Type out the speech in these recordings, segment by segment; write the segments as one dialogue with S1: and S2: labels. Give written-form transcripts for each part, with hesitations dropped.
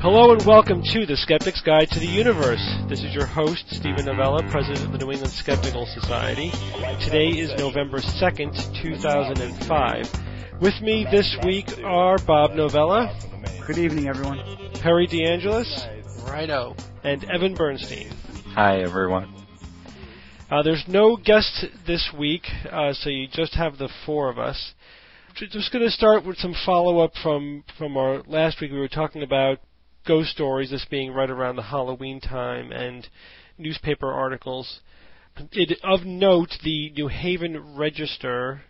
S1: Hello and welcome to The Skeptic's Guide to the Universe. This is your host, Stephen Novella, President of the New England Skeptical Society. Today is November 2nd, 2005. With me this week are Bob Novella.
S2: Good evening, everyone.
S1: Perry DeAngelis.
S3: Righto.
S1: And Evan Bernstein.
S4: Hi, everyone.
S1: There's no guest this week, so you just have the four of us. Just going to start with some follow-up from our last week. We were talking about ghost stories, this being right around the Halloween time, and newspaper articles. Of note, the New Haven Register,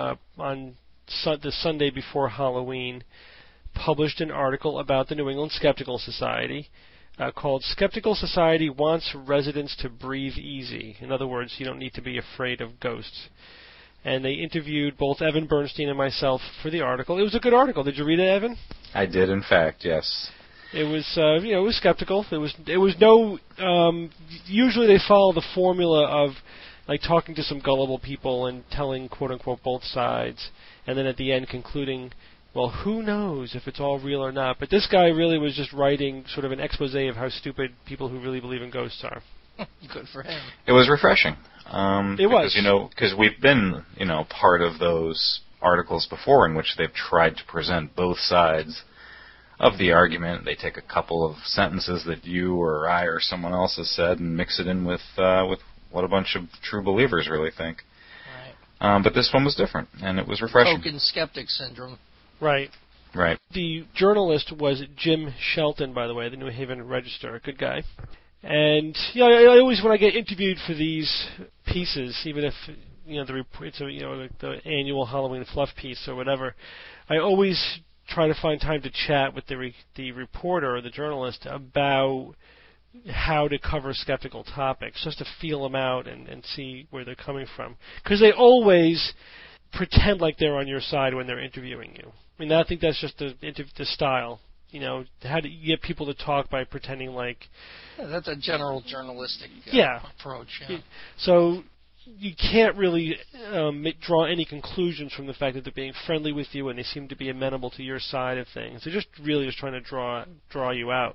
S1: on the Sunday before Halloween, published an article about the New England Skeptical Society called "Skeptical Society Wants Residents to Breathe Easy." In other words, you don't need to be afraid of ghosts. And they interviewed both Evan Bernstein and myself for the article. It was a good article. Did you read it, Evan?
S4: I did, in fact, yes.
S1: It was, it was skeptical. It was no. Usually they follow the formula of like talking to some gullible people and telling quote unquote both sides, and then at the end concluding, well, who knows if it's all real or not. But this guy really was just writing sort of an expose of how stupid people who really believe in ghosts are.
S3: Good for him.
S4: It was refreshing.
S1: It was,
S4: because we've been, part of those articles before in which they've tried to present both sides of the argument. They take a couple of sentences that you or I or someone else has said and mix it in with what a bunch of true believers really think.
S3: Right.
S4: But this one was different, and it was refreshing.
S3: Token skeptic syndrome.
S1: Right.
S4: Right.
S1: The journalist was Jim Shelton, by the way, the New Haven Register, a good guy. And I always, when I get interviewed for these pieces, even if it's the annual Halloween fluff piece or whatever, I always try to find time to chat with the reporter or the journalist about how to cover skeptical topics, just to feel them out and see where they're coming from. Because they always pretend like they're on your side when they're interviewing you. I mean, I think that's just the style. How do you get people to talk by pretending like...
S3: Yeah, that's a general journalistic approach. Yeah.
S1: So you can't really draw any conclusions from the fact that they're being friendly with you and they seem to be amenable to your side of things. They're just really just trying to draw you out.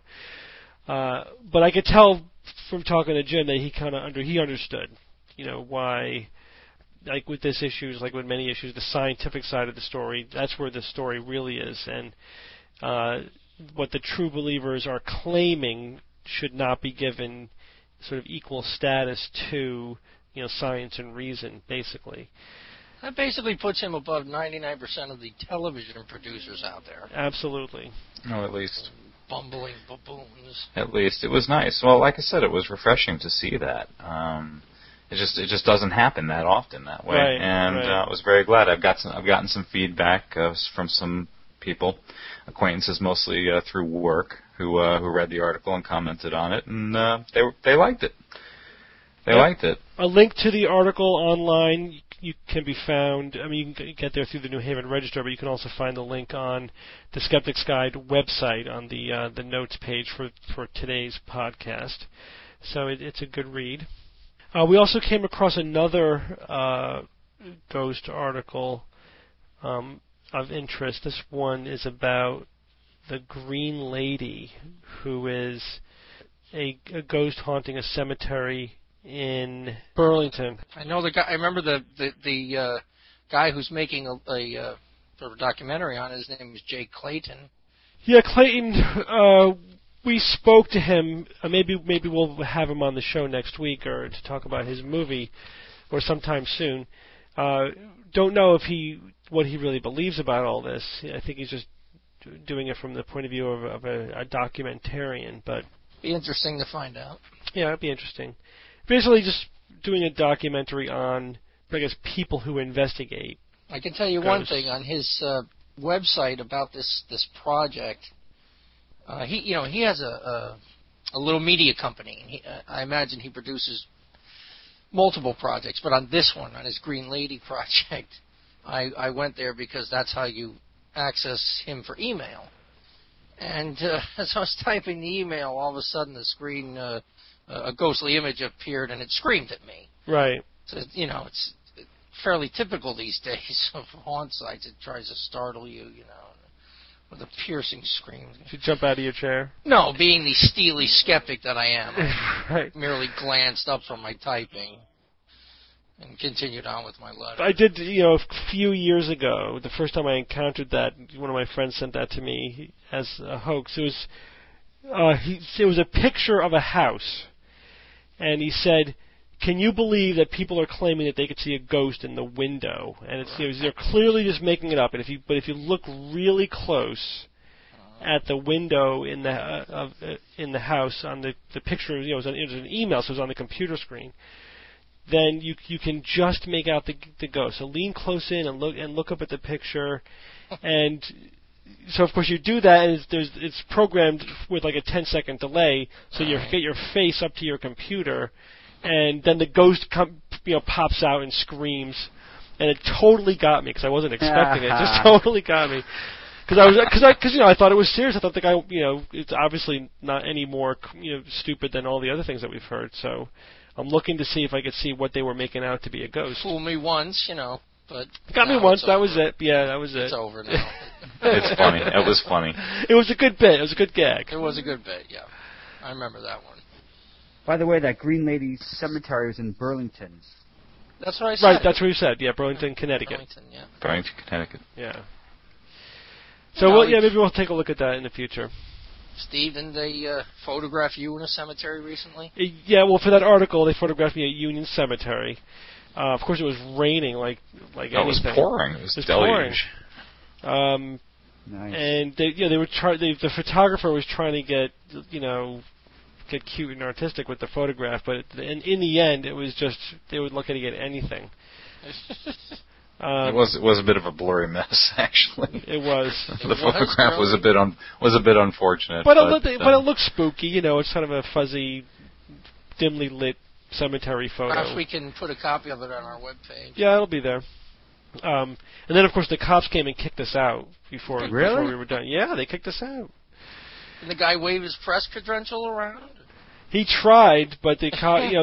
S1: But I could tell from talking to Jim that he understood, why, like with this issue, like with many issues, the scientific side of the story, that's where the story really is. And what the true believers are claiming should not be given sort of equal status to science and reason, basically.
S3: That basically puts him above 99% of the television producers out there.
S1: Absolutely.
S4: No, at least.
S3: Bumbling baboons.
S4: At least. It was nice. Well, like I said, it was refreshing to see that. It just doesn't happen that often that way.
S1: Right,
S4: and
S1: right.
S4: I was very glad. I've gotten some feedback from some people, acquaintances mostly through work, who read the article and commented on it, and they liked it. They liked it. A
S1: link to the article online you can be found. I mean, you can get there through the New Haven Register, but you can also find the link on the Skeptic's Guide website on the notes page for today's podcast. So it's a good read. We also came across another ghost article of interest. This one is about the Green Lady, who is a ghost haunting a cemetery in Burlington.
S3: I know the guy. I remember the guy who's making a sort of documentary on it. His name is Jay Clayton.
S1: Yeah, Clayton. We spoke to him. Maybe we'll have him on the show next week or to talk about his movie, or sometime soon. Don't know what he really believes about all this. I think he's just doing it from the point of view of a documentarian, but
S3: be interesting to find out.
S1: Yeah, it'd be interesting. Basically, just doing a documentary on, I guess, people who investigate.
S3: I can tell you one thing on his website about this project. He has a little media company. I imagine he produces multiple projects, but on this one, on his Green Lady project, I went there because that's how you access him for email. And as I was typing the email, all of a sudden the screen, a ghostly image appeared and it screamed at me.
S1: Right.
S3: So, it's fairly typical these days of haunt sites. It tries to startle you, with a piercing scream.
S1: Did you jump out of your chair?
S3: No, being the steely skeptic that I am,
S1: Right.
S3: I merely glanced up from my typing and continued on with my letter.
S1: I did, a few years ago, the first time I encountered that, one of my friends sent that to me as a hoax. It was a picture of a house, and he said, "Can you believe that people are claiming that they could see a ghost in the window?" And it's they're clearly just making it up. And if you look really close at the window in the house on the picture, it was an email, so it was on the computer screen. Then you can just make out the ghost. So lean close in and look up at the picture, and so of course you do that, and it's programmed with like a 10-second delay, so you get your face up to your computer, and then the ghost pops out and screams, and it totally got me because I wasn't expecting it. It just totally got me. Because I thought it was serious. I thought the guy, it's obviously not any more, stupid than all the other things that we've heard. So I'm looking to see if I could see what they were making out to be a ghost.
S3: Fool me once, but
S1: got me once. That was it. Yeah, that was it.
S3: It's over now.
S4: It's funny. It was funny.
S1: It was a good bit. It was a good gag.
S3: It was a good bit. Yeah, I remember that one.
S2: By the way, that Green Lady Cemetery was in Burlington.
S3: That's what I said.
S1: Right, that's what you said. Yeah, Burlington, Connecticut.
S4: Burlington, Connecticut.
S1: Yeah. So maybe we'll take a look at that in the future.
S3: Steve, didn't they photograph you in a cemetery recently?
S1: Yeah, well, for that article, they photographed me at Union Cemetery. Of course, it was raining like anything.
S4: It was pouring. It was deluge.
S2: Nice.
S1: And they were the photographer was trying to get cute and artistic with the photograph, but in the end, it was just they were looking to get anything.
S4: It was a bit of a blurry mess, actually.
S1: It was.
S4: The photograph was a bit unfortunate.
S1: But it looks spooky. It's kind of a fuzzy, dimly lit cemetery photo.
S3: Perhaps we can put a copy of it on our webpage.
S1: Yeah, it'll be there. And then, of course, the cops came and kicked us out before we were done. Yeah, they kicked us out.
S3: And the guy waved his press credential around?
S1: He tried, but the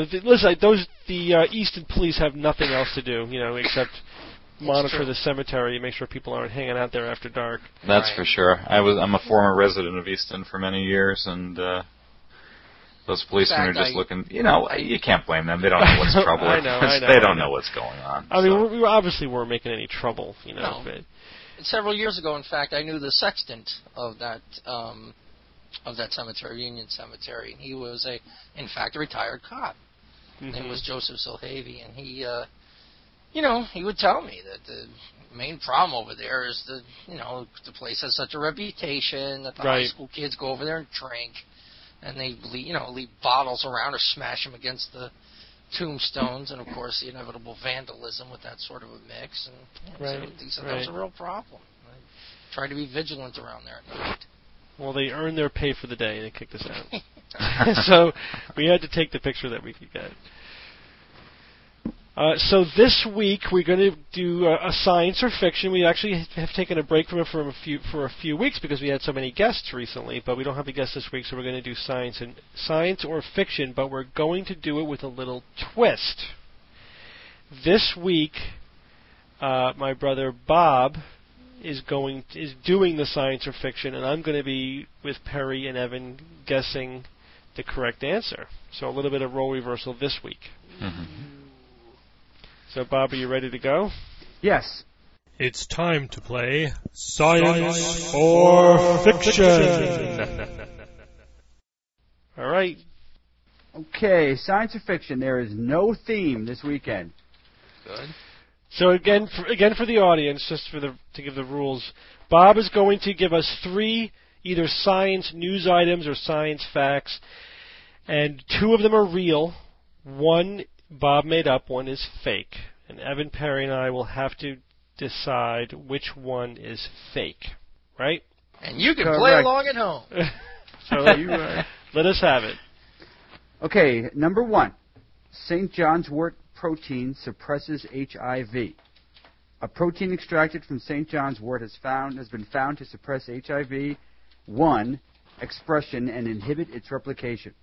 S1: Easton police have nothing else to do, except monitor the cemetery and make sure people aren't hanging out there after dark.
S4: That's for sure. I'm a former resident of Easton for many years, and those policemen are just looking. You can't blame them. They don't know what's trouble.
S1: I know.
S4: They don't know what's going on.
S1: I mean, we obviously weren't making any trouble,
S3: No.
S1: But
S3: Several years ago, in fact, I knew the sexton of that cemetery, Union Cemetery. He was in fact, a retired cop. His name was Joseph Silhavy, and he, he would tell me that the main problem over there is the place has such a reputation that the high school kids go over there and drink, and they leave bottles around or smash them against the tombstones, and of course the inevitable vandalism with that sort of a mix. And so he said that was a real problem. I tried to be vigilant around there at night.
S1: Well, they earned their pay for the day, and they kicked us out. So we had to take the picture that we could get. So this week we're going to do a science or fiction. We actually have taken a break from it for a few weeks because we had so many guests recently, but we don't have a guest this week, so we're going to do science or fiction, but we're going to do it with a little twist. This week, my brother Bob is doing the science or fiction, and I'm going to be with Perry and Evan guessing the correct answer. So a little bit of role reversal this week.
S4: Mm-hmm.
S1: So, Bob, are you ready to go?
S2: Yes.
S5: It's time to play Science or Fiction.
S1: All right.
S2: Okay, science or fiction. There is no theme this weekend.
S3: Good.
S1: So again for the audience, just to give the rules, Bob is going to give us 3 either science news items or science facts, and 2 of them are real. 1 Bob made up, 1 is fake. And Evan, Perry, and I will have to decide which one is fake. Right?
S3: And you can play along at home.
S1: So let us have it.
S2: Okay, number 1. St. John's wort protein suppresses HIV. A protein extracted from St. John's wort has been found to suppress HIV 1 expression and inhibit its replication.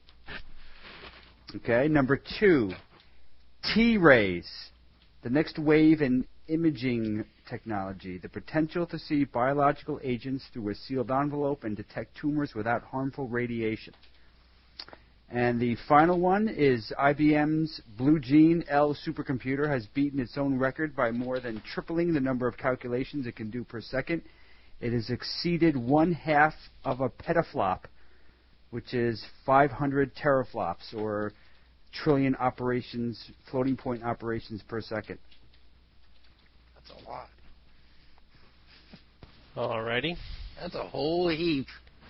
S2: Okay, number 2. T-rays, the next wave in imaging technology, the potential to see biological agents through a sealed envelope and detect tumors without harmful radiation. And the final one is IBM's Blue Gene L supercomputer has beaten its own record by more than tripling the number of calculations it can do per second. It has exceeded 1/2 of a petaflop, which is 500 teraflops, or trillion operations, floating point operations per second.
S3: That's a lot.
S1: Alrighty.
S3: That's a whole heap.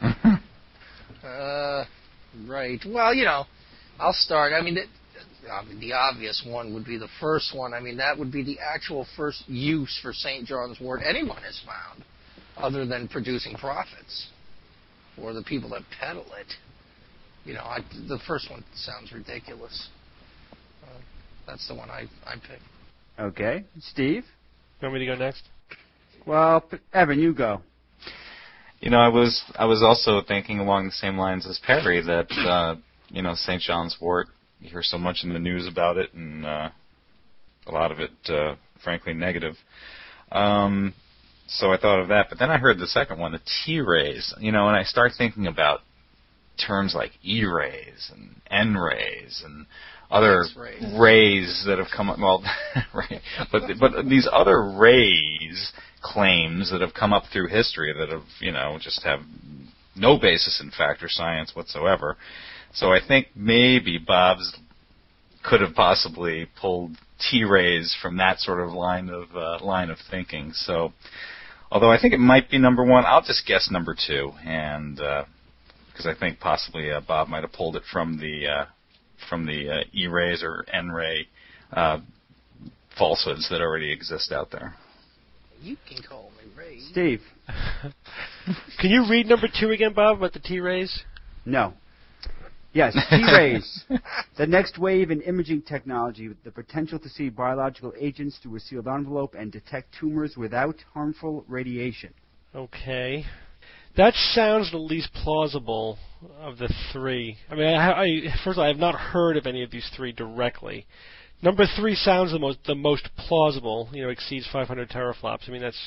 S3: Right. Well, I'll start. I mean, the obvious one would be the first one. I mean, that would be the actual first use for St. John's wort anyone has found, other than producing profits for the people that peddle it. The first one sounds ridiculous. That's the one I picked.
S2: Okay. Steve?
S1: You want me to go next?
S2: Well, Evan, you go.
S4: I was also thinking along the same lines as Perry that St. John's wort, you hear so much in the news about it, and a lot of it, frankly, negative. So I thought of that, but then I heard the second one, the T-rays, and I start thinking about terms like E-rays and N-rays and other rays that have come up. Well, right, but these other rays claims that have come up through history that have, just have no basis in fact or science whatsoever. So I think maybe Bob's could have possibly pulled T-rays from that sort of line of thinking. So, although I think it might be number one, I'll just guess number two, and because I think possibly Bob might have pulled it from the E-rays or N-ray falsehoods that already exist out there.
S3: You can call me Ray.
S2: Steve.
S1: Can you read number two again, Bob, about the T-rays?
S2: No. Yes, T-rays. The next wave in imaging technology with the potential to see biological agents through a sealed envelope and detect tumors without harmful radiation.
S1: Okay. That sounds the least plausible of the three. I mean, first of all, I have not heard of any of these three directly. Number three sounds the most plausible. Exceeds 500 teraflops. I mean, that's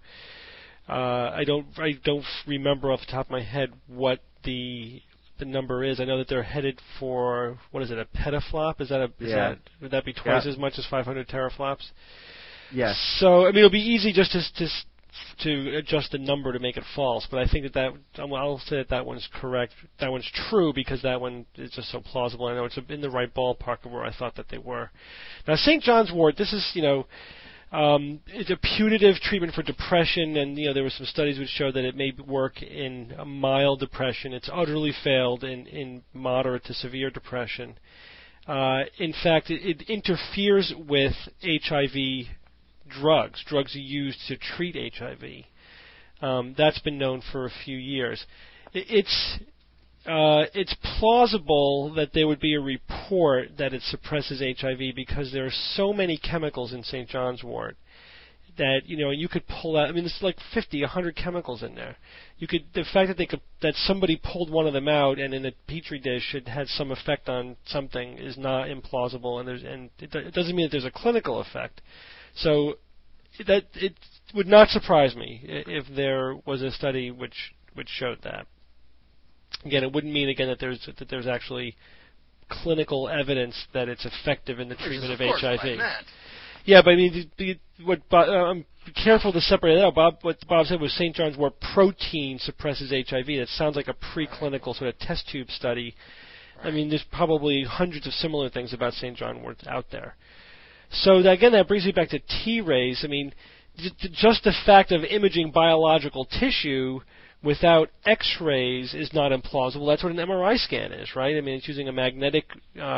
S1: I don't remember off the top of my head what the number is. I know that they're headed for, what is it, a petaflop? Would that be twice as much as 500 teraflops?
S2: Yes.
S1: So I mean, it'll be easy just to adjust the number to make it false, but I think that I'll say that one's correct. That one's true because that one is just so plausible. I know it's in the right ballpark of where I thought that they were. Now, St. John's wort, this is, it's a putative treatment for depression, and, there were some studies which showed that it may work in a mild depression. It's utterly failed in moderate to severe depression. In fact, it interferes with HIV drugs used to treat HIV. That's been known for a few years. It's plausible that there would be a report that it suppresses HIV because there are so many chemicals in St. John's wort that you could pull out. I mean, it's like 50, 100 chemicals in there. The fact that somebody pulled one of them out and in a petri dish it had some effect on something is not implausible, and it doesn't mean that there's a clinical effect. So that it would not surprise me if there was a study which showed that. Again, it wouldn't mean that there's actually clinical evidence that it's effective in the treatment of HIV. Yeah, but I mean, I'm careful to separate it out. What Bob said was St. John's wort protein suppresses HIV. That sounds like a preclinical sort of test tube study. Right. I mean, there's probably hundreds of similar things about St. John wort out there. So again, that brings me back to T-rays. I mean, just the fact of imaging biological tissue without X-rays is not implausible. That's what an MRI scan is, right? I mean, it's using a magnetic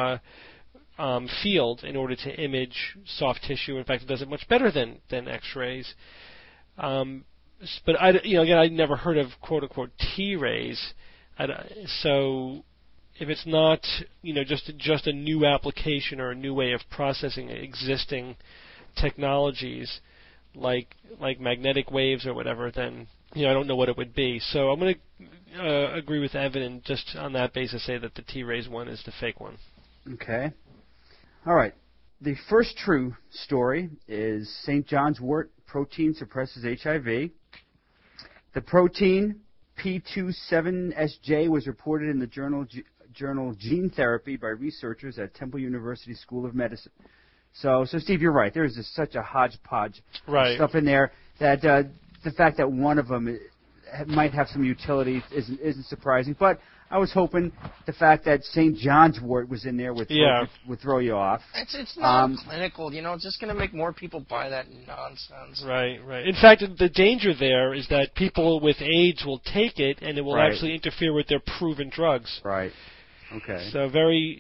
S1: field in order to image soft tissue. In fact, it does it much better than X-rays. But again, I never heard of quote unquote T-rays. So if it's not, just a new application or a new way of processing existing technologies like magnetic waves or whatever, then I don't know what it would be. So I'm going to agree with Evan and just on that basis say that the T-rays one is the fake one.
S2: Okay. All right. The first true story is St. John's wort protein suppresses HIV. The protein P27SJ was reported in the journal Gene Therapy by researchers at Temple University School of Medicine. So Steve, you're right. There's just such a hodgepodge of stuff in there that the fact that one of them might have some utility isn't surprising. But I was hoping the fact that St. John's wort was in there would throw you off.
S3: It's non-clinical, It's just going to make more people buy that nonsense.
S1: Right. In fact, the danger there is that people with AIDS will take it, and it will actually interfere with their proven drugs.
S2: Right. Okay.
S1: So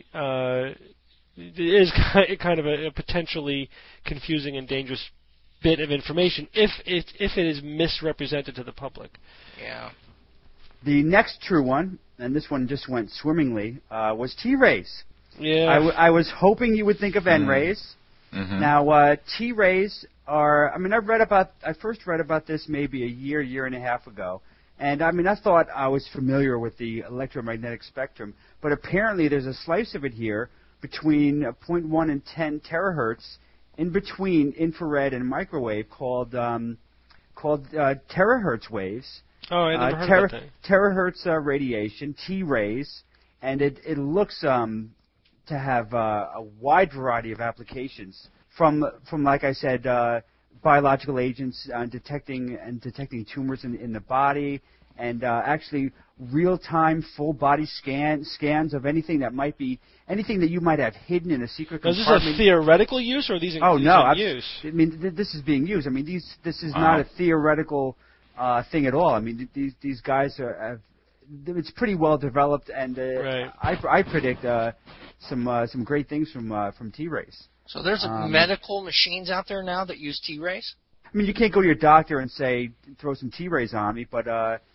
S1: it is kind of a potentially confusing and dangerous bit of information if it is misrepresented to the public.
S3: Yeah.
S2: The next true one, and this one just went swimmingly, was T-rays.
S1: Yeah.
S2: I was hoping you would think of N-rays.
S4: Mm-hmm.
S2: Now, T-rays are, I first read about this maybe a year and a half ago. And, I thought I was familiar with the electromagnetic spectrum, but apparently there's a slice of it here between 0.1 and 10 terahertz in between infrared and microwave called terahertz waves.
S1: Oh, I never heard about that.
S2: Terahertz radiation, T-rays, and it looks to have a wide variety of applications from like I said, biological agents detecting tumors in the body, and actually real-time full body scans of anything that you might have hidden in a secret compartment.
S1: Is this a theoretical use, or are these in use?
S2: This is being used. This is not a theoretical thing at all. These guys it's pretty well developed, and I predict some great things from T-rays.
S3: So there's medical machines out there now that use T-rays?
S2: You can't go to your doctor and say, throw some T-rays on me, but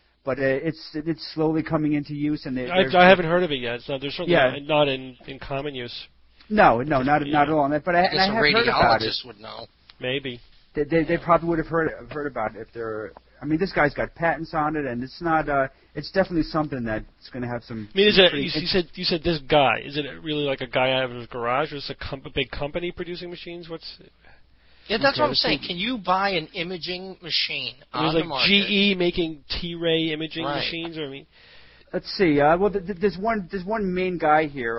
S2: it's slowly coming into use. And
S1: I haven't heard of it yet. So they're certainly not in common use.
S2: No, not at all. But I have heard about it.
S3: Radiologist would know.
S1: Maybe.
S2: They probably would have heard about it if they're. This guy's got patents on it, and it's not. It's definitely something that's going to have some.
S1: You said this guy. Is it really like a guy out of his garage, or is it a big company producing machines?
S3: Yeah, that's what I'm saying. Can you buy an imaging machine on the market?
S1: GE making T-ray imaging machines,
S2: Let's see. There's one main guy here,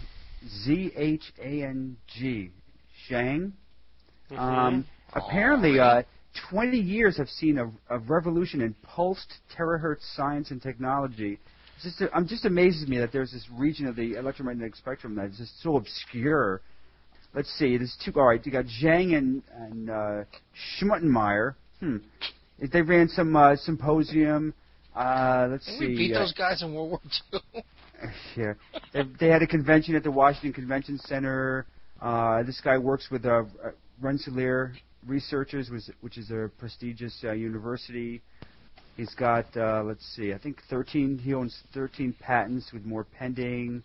S2: ZHANG, Zhang.
S1: Mm-hmm.
S2: Apparently, 20 years have seen a revolution in pulsed terahertz science and technology. I'm just amazes me that there's this region of the electromagnetic spectrum that is just so obscure. Let's see. There's two. All right, you got Zhang and Schmuttenmeyer. They ran some symposium. Let's see.
S3: We beat those guys in World War II.
S2: Yeah, they had a convention at the Washington Convention Center. This guy works with Rensselaer Researchers, which is a prestigious university. He's got, let's see, I think 13. He owns 13 patents with more pending.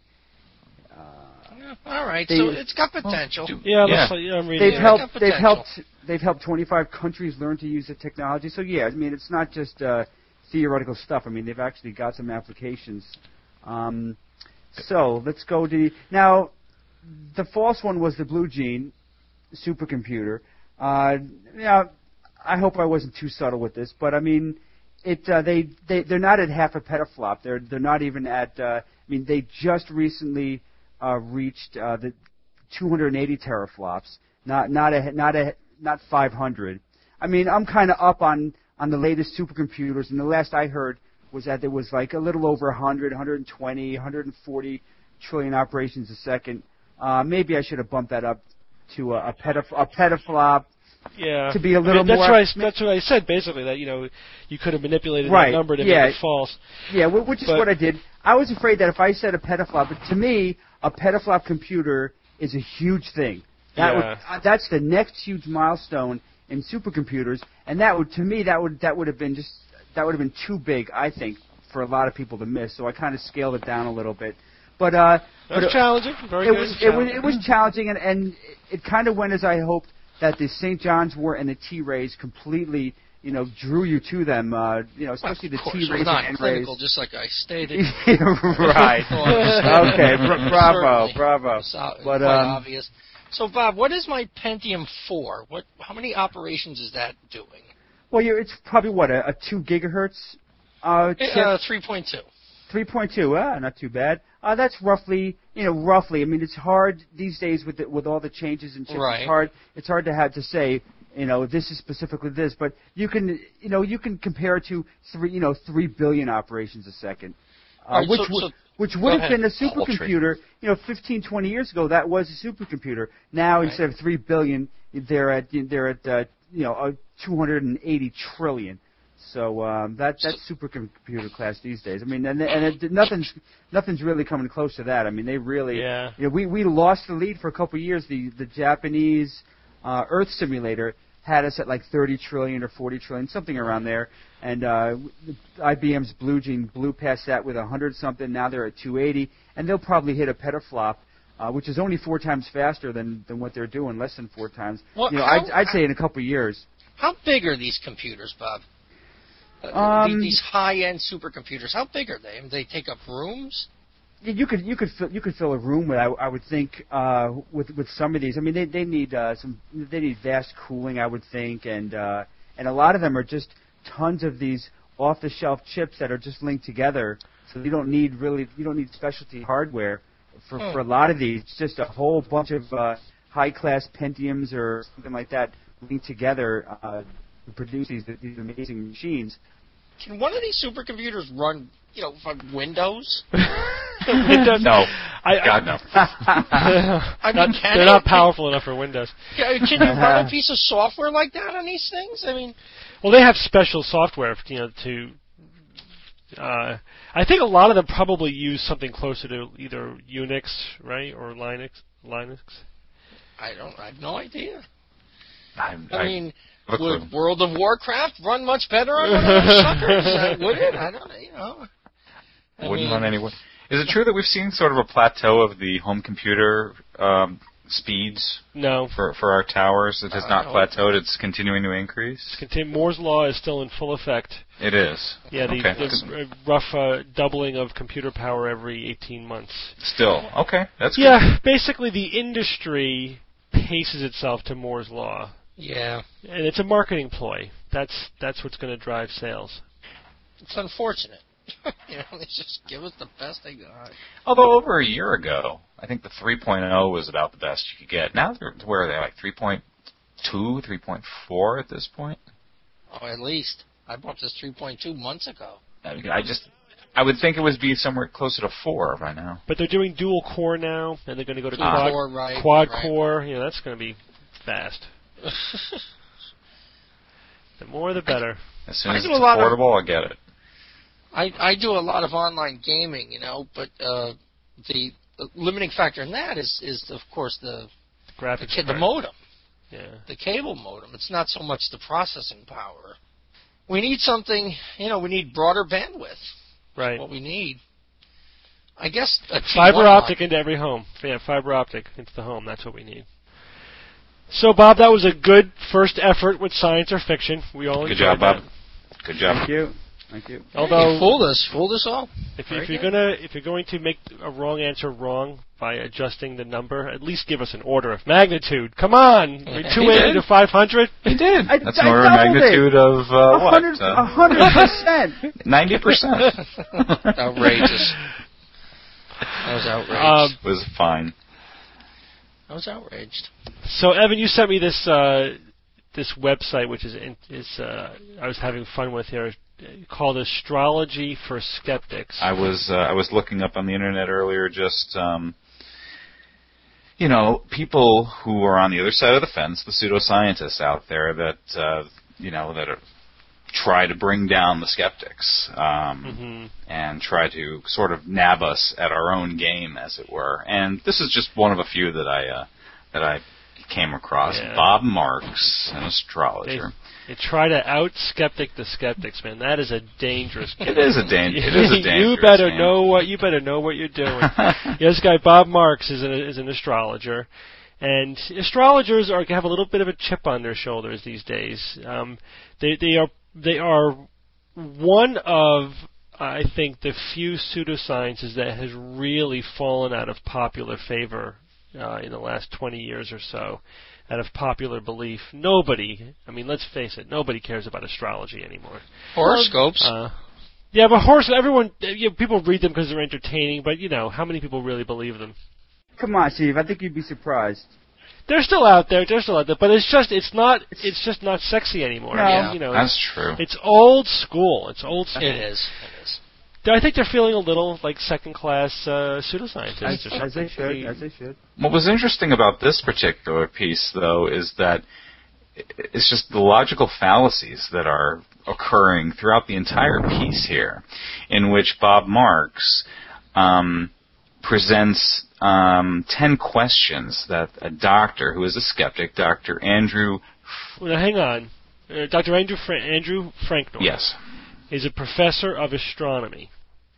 S3: All right, so it's got potential.
S1: I'm reading.
S2: They've helped 25 countries learn to use the technology. So it's not just theoretical stuff. They've actually got some applications. So let's go to now. The false one was the Blue Gene supercomputer. I hope I wasn't too subtle with this, but they're not at half a petaflop. They're not even at. They just recently reached the 280 teraflops, not 500. I'm kind of up on the latest supercomputers, and the last I heard was that there was like a little over 100, 120, 140 trillion operations a second. Maybe I should have bumped that up to a petaflop.
S1: Yeah.
S2: To be a little more.
S1: That's what I said basically. That you could have manipulated that number to make it false.
S2: Yeah, which is what I did. I was afraid that if I said a petaflop, but to me, a petaflop computer is a huge thing. That's the next huge milestone in supercomputers, and that would have been too big, I think, for a lot of people to miss. So I kind of scaled it down a little bit. But
S1: that's challenging. Very good.
S2: It was challenging, and it kind of went as I hoped. That the St. John's wort and the T-rays completely, drew you to them. Especially the T-rays and N-rays.
S3: Clinical, just like I stated.
S2: Right. Okay. Bravo.
S3: But, quite obvious. So, Bob, what is my Pentium 4? How many operations is that doing?
S2: Well, it's probably, a 2 gigahertz chip?
S3: 3.2.
S2: 3.2, not too bad. That's roughly. I mean, it's hard these days with all the changes in chips.
S3: Right.
S2: It's hard to have to say, this is specifically this, but you can compare it to 3 billion operations a second,
S3: Right,
S2: which would have been a supercomputer. 15, 20 years ago, that was a supercomputer. Now, instead of 3 billion, they're at 280 trillion. So that's supercomputer class these days. I mean, nothing's really coming close to that. I mean, they really.
S1: Yeah.
S2: We lost the lead for a couple of years. The Japanese Earth simulator had us at like 30 trillion or 40 trillion, something around there. And IBM's Blue Gene blew past that with 100-something. Now they're at 280, and they'll probably hit a petaflop, which is only 4 times faster than what they're doing, less than 4 times.
S3: Well,
S2: I'd say in a couple of years.
S3: How big are these computers, Bob? These high-end supercomputers, how big are they? I mean, they take up rooms?
S2: You could fill a room with, I would think, with some of these. I mean, they need vast cooling, I would think, and a lot of them are just tons of these off-the-shelf chips that are just linked together. So you don't need specialty hardware for a lot of these. It's just a whole bunch of high-class Pentiums or something like that linked together to produce these amazing machines.
S3: Can one of these supercomputers run, from Windows?
S1: Windows?
S4: No. God, no.
S3: I mean,
S1: they're not powerful enough for Windows.
S3: Can you run a piece of software like that on these things? I mean,
S1: well, they have special software, I think a lot of them probably use something closer to either Unix, right, or Linux.
S3: I have no idea.
S4: I
S3: mean, would World of Warcraft run much better on one of those suckers? Would it? I don't.
S4: Wouldn't run anywhere. Is it true that we've seen sort of a plateau of the home computer speeds?
S1: No.
S4: For our towers, it has not plateaued. It's continuing to increase.
S1: Moore's law is still in full effect.
S4: It is.
S1: Yeah, the rough doubling of computer power every 18 months.
S4: Still, okay, that's good.
S1: Yeah, basically the industry paces itself to Moore's law.
S3: Yeah.
S1: And it's a marketing ploy. That's what's going to drive sales.
S3: It's unfortunate. They just give us the best they got.
S4: Although over a year ago, I think the 3.0 was about the best you could get. Now, where are they, like 3.2, 3.4 at this point?
S3: Oh, at least. I bought this 3.2 months ago.
S4: I would think it would be somewhere closer to 4 by now.
S1: But they're doing dual core now, and they're going to go to
S3: quad
S1: core. That's going to be fast. The more, the better.
S4: As soon as it's affordable, I'll get it.
S3: I do a lot of online gaming, but the limiting factor in that is of course the modem, the cable modem. It's not so much the processing power. We need something, we need broader bandwidth.
S1: Right.
S3: That's what we need. I guess a
S1: fiber optic into every home. Yeah, fiber optic into the home. That's what we need. So, Bob, that was a good first effort with science or fiction. We all enjoyed
S4: job, Bob.
S1: That.
S4: Good job.
S2: Thank you.
S1: Although
S3: you fooled us all.
S1: If you're going to make a wrong answer wrong by adjusting the number, at least give us an order of magnitude. Come on, 280 to 500.
S4: He did. That's an order of magnitude of
S2: 100%.
S4: 90%.
S3: Outrageous. That was outrageous.
S4: Was fine.
S3: I was outraged.
S1: So, Evan, you sent me this website, which I was having fun with here, called Astrology for Skeptics.
S4: I was looking up on the internet earlier, just people who are on the other side of the fence, the pseudoscientists out there that that try to bring down the skeptics and try to sort of nab us at our own game, as it were. And this is just one of a few that I came across. Yeah. Bob Marks, an astrologer.
S1: They try to out-skeptic the skeptics, man. That is a dangerous game.
S4: It is a dangerous
S1: You better know what you're doing. This guy Bob Marks is an astrologer, and astrologers have a little bit of a chip on their shoulders these days. They are one of, I think, the few pseudosciences that has really fallen out of popular favor in the last 20 years or so, out of popular belief. Nobody, I mean, let's face it, nobody cares about astrology anymore.
S3: Horoscopes.
S1: Yeah, but everyone, people read them because they're entertaining, but, how many people really believe them?
S2: Come on, Steve. I think you'd be surprised.
S1: They're still out there, but it's just not sexy anymore.
S2: No.
S4: That's true.
S1: It's old school. It
S3: is.
S1: I think they're feeling a little like second-class pseudoscientists.
S2: As they should.
S4: What was interesting about this particular piece, though, is that it's just the logical fallacies that are occurring throughout the entire piece here, in which Bob Marks presents 10 questions that a doctor who is a skeptic, Dr. Andrew...
S1: Well, hang on. Dr. Andrew Franknor.
S4: Yes.
S1: Is a professor of astronomy.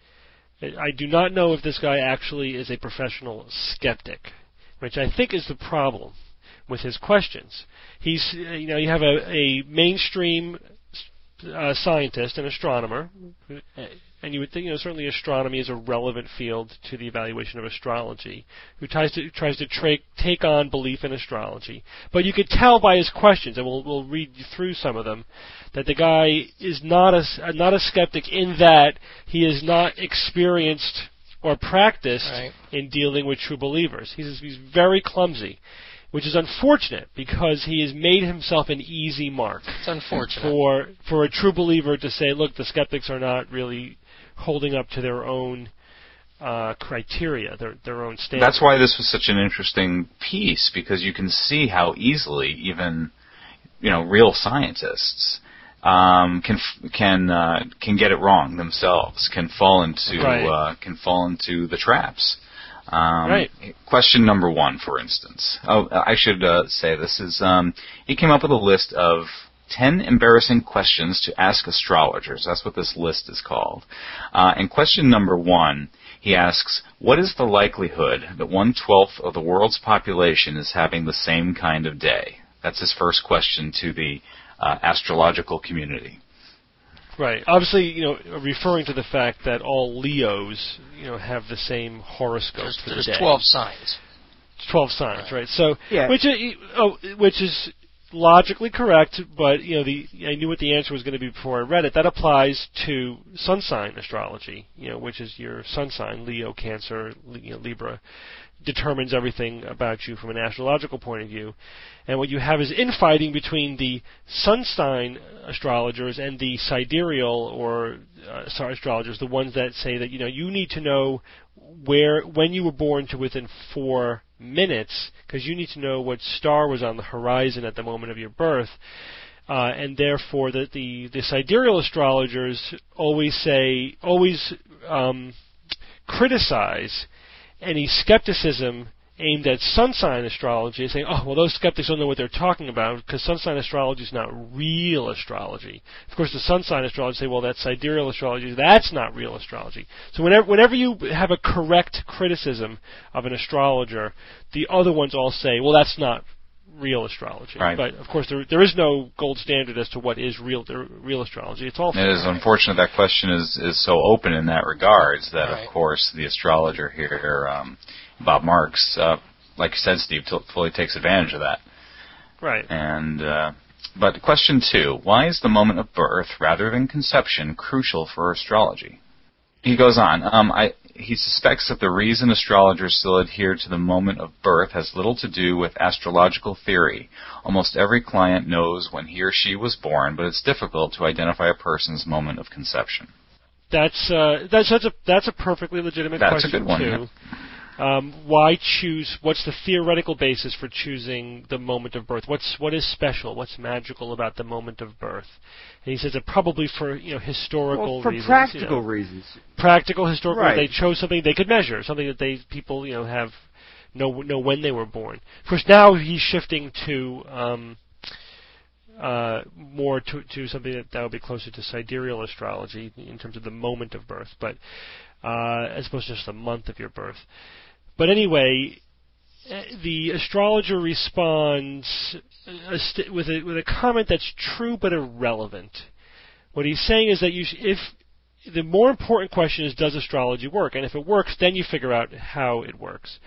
S1: I do not know if this guy actually is a professional skeptic, which I think is the problem with his questions. He's, you have a mainstream scientist, an astronomer, and you would think, certainly astronomy is a relevant field to the evaluation of astrology, who tries to take on belief in astrology. But you could tell by his questions, and we'll read through some of them, that the guy is not a skeptic in that he is not experienced or practiced in dealing with true believers. He's very clumsy, which is unfortunate because he has made himself an easy mark.
S3: It's unfortunate
S1: for a true believer to say, look, the skeptics are not really holding up to their own criteria, their own standards.
S4: That's why this was such an interesting piece, because you can see how easily even real scientists can get it wrong themselves, can fall into the traps. Question number 1, for instance. I should say this is he came up with a list of 10 embarrassing questions to ask astrologers. That's what this list is called. And question number 1, he asks, what is the likelihood that 1/12 of the world's population is having the same kind of day? That's his first question to the astrological community.
S1: Right. Obviously, referring to the fact that all Leos, have the same horoscope for the day.
S3: There's 12 signs.
S1: 12 signs, right? So,
S2: yeah.
S1: which is logically correct, but I knew what the answer was going to be before I read it. That applies to sun sign astrology, which is your sun sign, Leo, Cancer, Libra, determines everything about you from an astrological point of view. And what you have is infighting between the sun sign astrologers and the sidereal or astrologers, the ones that say that you need to know when you were born to within 4 minutes, because you need to know what star was on the horizon at the moment of your birth, and therefore the sidereal astrologers always criticize any skepticism aimed at sun sign astrology, saying, oh, well, those skeptics don't know what they're talking about because sun sign astrology is not real astrology. Of course, the sun sign astrologers say, well, that's sidereal astrology. That's not real astrology. So whenever you have a correct criticism of an astrologer, the other ones all say, well, that's not real astrology.
S4: Right.
S1: But, of course, there is no gold standard as to what is real astrology. It's all
S4: It is unfortunate that question is so open in that regards that,
S3: Right.
S4: of course, the astrologer here, Bob Marks, like you said, Steve, fully takes advantage of that.
S1: right.
S4: And but question 2, why is the moment of birth rather than conception crucial for astrology? He goes on. He suspects that the reason astrologers still adhere to the moment of birth has little to do with astrological theory. Almost every client knows when he or she was born, but it's difficult to identify a person's moment of conception.
S1: That's a perfectly legitimate
S4: That's
S1: question
S4: a good one,
S1: too. Why choose? What's the theoretical basis for choosing the moment of birth? What is special? What's magical about the moment of birth? And he says it probably for historical
S2: for
S1: reasons.
S2: practical reasons.
S1: Practical, historical.
S2: Right.
S1: They chose something they could measure, something that people have know when they were born. Of course, now he's shifting to more to something that would be closer to sidereal astrology in terms of the moment of birth, but as opposed to just the month of your birth. But anyway, the astrologer responds with a comment that's true but irrelevant. What he's saying is that if the more important question is, does astrology work? And if it works, then you figure out how it works.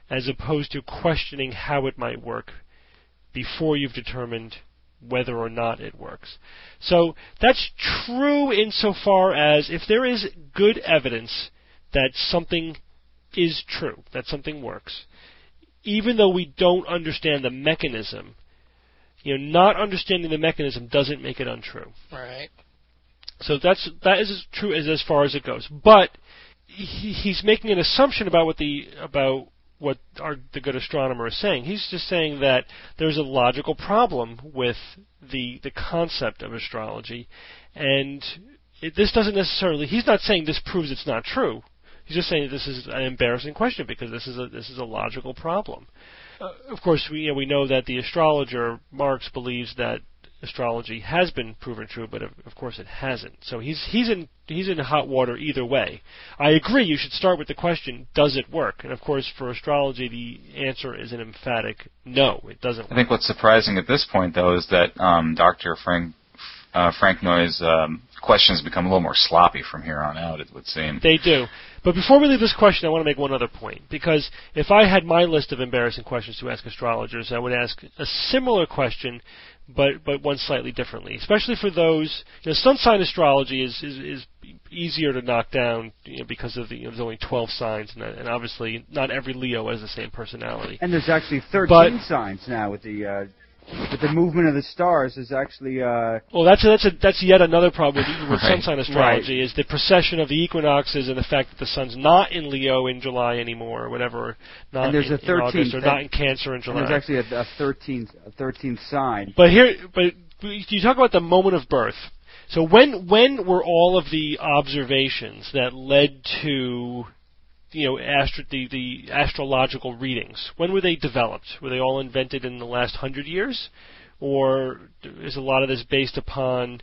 S1: as opposed to questioning how it might work before you've determined whether or not it works. So that's true insofar as if there is good evidence that something is true, that something works, even though we don't understand the mechanism, not understanding the mechanism doesn't make it untrue.
S3: Right.
S1: So that is as true as far as it goes. But he's making an assumption about what the good astronomer is saying. He's just saying that there's a logical problem with the concept of astrology, and this doesn't necessarily. He's not saying this proves it's not true. He's just saying this is an embarrassing question because this is a logical problem. Of course, we know that the astrologer Marx believes that astrology has been proven true, but of course it hasn't. So he's in hot water either way. I agree. You should start with the question: does it work? And of course, for astrology, the answer is an emphatic no. It doesn't work.
S4: I think what's surprising at this point, though, is that Dr. Frank Noy's questions become a little more sloppy from here on out, it would seem.
S1: They do. But before we leave this question, I want to make one other point. Because if I had my list of embarrassing questions to ask astrologers, I would ask a similar question, but one slightly differently. Especially for those, sun sign astrology is easier to knock down, because of there's only 12 signs, and obviously not every Leo has the same personality.
S2: And there's actually 13 signs now with the movement of the stars is actually.
S1: Well, that's yet another problem with sun sign astrology,
S2: right.
S1: Is the precession of the equinoxes and the fact that the sun's not in Leo in July anymore, or whatever, not
S2: there's
S1: in August, or not in Cancer in July.
S2: And there's actually a 13th sign.
S1: But you talk about the moment of birth. So when were all of the observations that led to the astrological readings, when were they developed? Were they all invented in the last 100 years? Or is a lot of this based upon,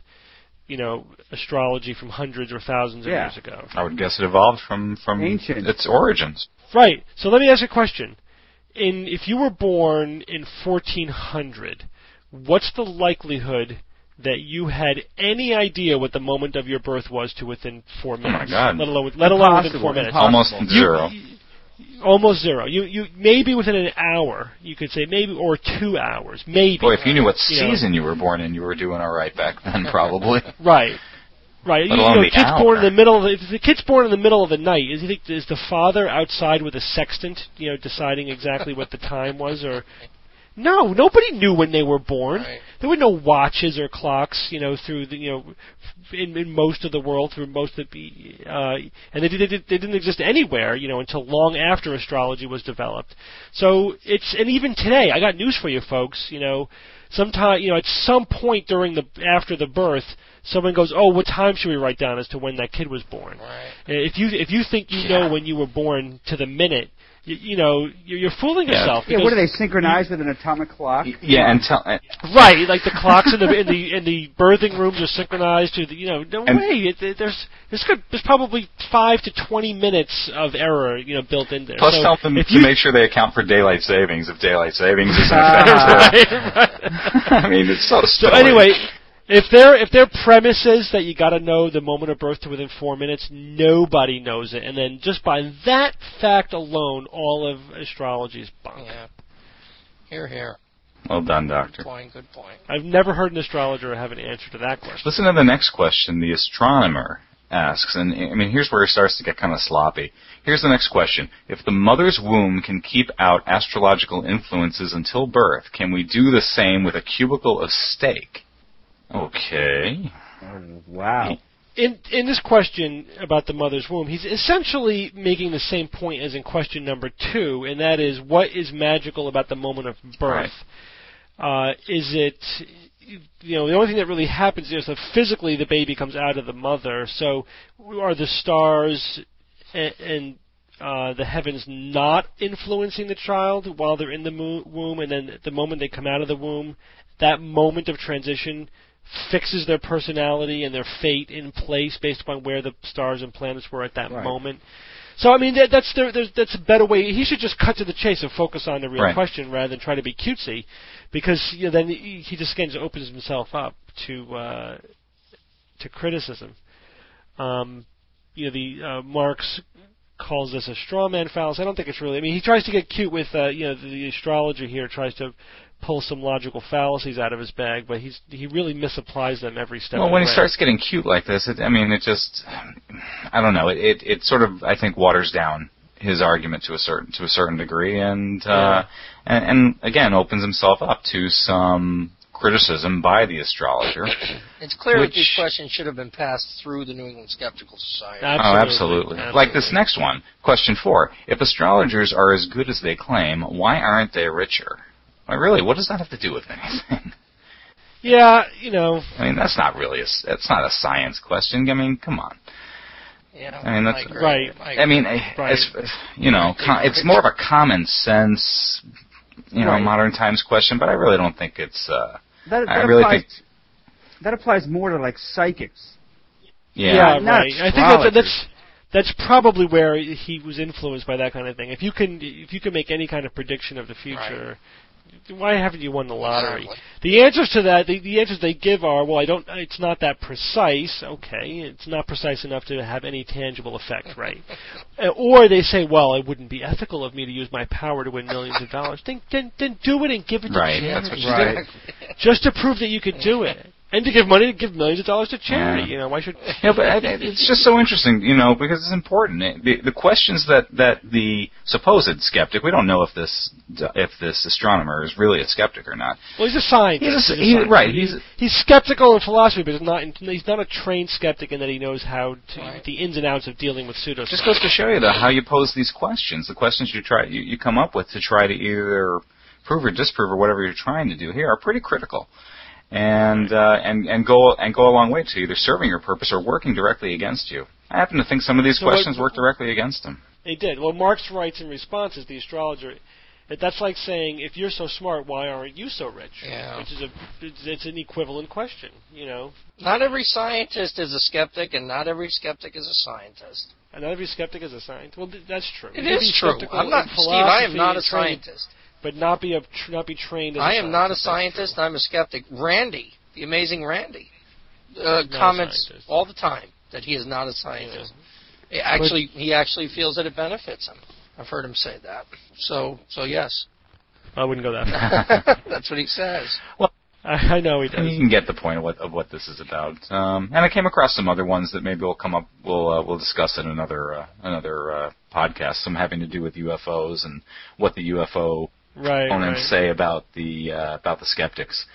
S1: astrology from hundreds or thousands of years ago?
S4: I would guess it evolved from
S2: ancient.
S4: Its origins.
S1: Right. So let me ask you a question. If you were born in 1400, what's the likelihood that you had any idea what the moment of your birth was to within 4 minutes?
S4: Oh my God.
S1: Let alone within 4 minutes.
S4: Almost zero.
S1: Almost zero. You maybe within an hour, you could say, maybe, or 2 hours, maybe.
S4: Boy, if you knew what season you were born in, you were doing all right back then, probably.
S1: Right. Right.
S4: Let alone the
S1: kid's
S4: hour.
S1: born in the middle if the kid's born in the middle of the night, is the father outside with a sextant, deciding exactly what the time was, or? No, nobody knew when they were born.
S3: Right.
S1: There were no watches or clocks, through the, in most of the world, through most of the, and they didn't exist anywhere, until long after astrology was developed. So and even today, I got news for you folks, sometime, at some point after the birth, someone goes, oh, what time should we write down as to when that kid was born?
S3: Right.
S1: If you think know when you were born to the minute, you're fooling yourself.
S2: Yeah, what are they synchronized with an atomic clock?
S4: Yeah,
S1: right, like the clocks in the birthing rooms are synchronized to the no way. There's probably 5 to 20 minutes of error built in there.
S4: Plus,
S1: so
S4: tell them to make sure they account for daylight savings if daylight savings is in effect.
S1: Right.
S4: I mean, it's so
S1: So anyway. If their premise is that you got to know the moment of birth to within 4 minutes, nobody knows it, and then just by that fact alone, all of astrology is bunk.
S3: Yeah. Here.
S4: Well done, Doctor.
S3: Good point.
S1: I've never heard an astrologer have an answer to that question.
S4: Listen to the next question. The astronomer asks, and I mean, here's where it starts to get kind of sloppy. Here's the next question. If the mother's womb can keep out astrological influences until birth, can we do the same with a cubicle of steak? Okay.
S2: Oh, wow.
S1: In this question about the mother's womb, he's essentially making the same point as in question number 2, and that is, what is magical about the moment of birth? Right. Is it, the only thing that really happens is that physically the baby comes out of the mother, so are the stars and the heavens not influencing the child while they're in the womb, and then the moment they come out of the womb, that moment of transition fixes their personality and their fate in place based upon where the stars and planets were at that moment. So I mean, that's a better way. He should just cut to the chase and focus on the real question rather than try to be cutesy, because then he just again opens himself up to criticism. Marx calls this a straw man fallacy. I don't think it's really. I mean, he tries to get cute with the astrologer here, tries to pull some logical fallacies out of his bag, but he really misapplies them every step.
S4: Well,
S1: of the
S4: when
S1: way.
S4: he starts getting cute like this, I don't know. It sort of, I think, waters down his argument to a certain degree, and again opens himself up to some criticism by the astrologer.
S3: It's clear that these questions should have been passed through the New England Skeptical Society.
S4: Absolutely. Like this next one, question 4. If astrologers are as good as they claim, why aren't they richer? Well, really, what does that have to do with anything?
S1: Yeah,
S4: I mean, that's not a science question. I mean, come on.
S3: Yeah,
S4: I mean, that's
S1: right.
S4: I mean, it's more of a common sense, modern times question, but I really don't think it's.
S2: That applies more to like psychics.
S1: Yeah,
S2: not
S1: right. I think that's probably where he was influenced by that kind of thing. If you can make any kind of prediction of the future. Right. Why haven't you won the lottery?
S3: Exactly.
S1: The answers to that, the answers they give are, well, it's not that precise. Okay, it's not precise enough to have any tangible effect, right? Or they say, well, it wouldn't be ethical of me to use my power to win millions of dollars. Then do it and give it to charity.
S4: That's what you
S2: do.
S1: Just to prove that you could do it. And to give money, to give millions of dollars to charity.
S4: Yeah.
S1: Why should?
S4: Yeah, but it's just so interesting, because it's important. The questions that the supposed skeptic, we don't know if this astronomer is really a skeptic or not.
S1: Well, he's a scientist. He's skeptical in philosophy, but he's not a trained skeptic in that he knows how to the ins and outs of dealing with pseudoscience.
S4: Just goes to show you how you pose these questions. The questions you come up with to try to either prove or disprove or whatever you're trying to do here are pretty critical. And go a long way to either serving your purpose or working directly against you. I happen to think some of these questions work directly against him.
S1: They did. Well, Marx writes in response as the astrologer, that's like saying, if you're so smart, why aren't you so rich?
S3: Yeah.
S1: Which is it's an equivalent question,
S3: Not every scientist is a skeptic, and not every skeptic is a scientist.
S1: And not every skeptic is a scientist. Well, that's true.
S3: It is true. I'm not, Steve. I am not a scientist.
S1: But not be trained as
S3: I am not a scientist. I'm a skeptic. Randy, the amazing Randy, comments all the time that he is not a scientist. Yeah. He actually feels that it benefits him. I've heard him say that. So yes.
S1: I wouldn't go that far.
S3: That's what he says.
S1: Well, I know he does.
S4: You can get the point of what this is about. And I came across some other ones that maybe will come up. We'll discuss in another podcast. Some having to do with UFOs and what the UFO opponents say about the skeptics.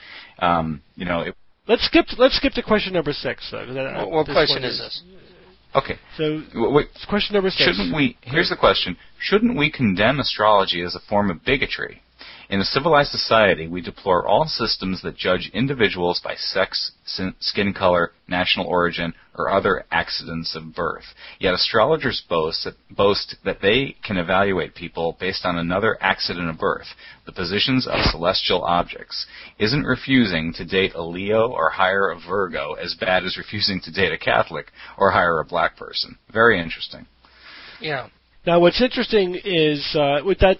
S1: Let's skip to question number 6. Though,
S3: what question is this?
S4: Okay.
S1: So question number 6.
S4: Here's the question: shouldn't we condemn astrology as a form of bigotry? In a civilized society, we deplore all systems that judge individuals by sex, skin color, national origin, or other accidents of birth. Yet astrologers boast that they can evaluate people based on another accident of birth, the positions of celestial objects. Isn't refusing to date a Leo or hire a Virgo as bad as refusing to date a Catholic or hire a black person? Very interesting.
S3: Yeah.
S1: Now, what's interesting is with that,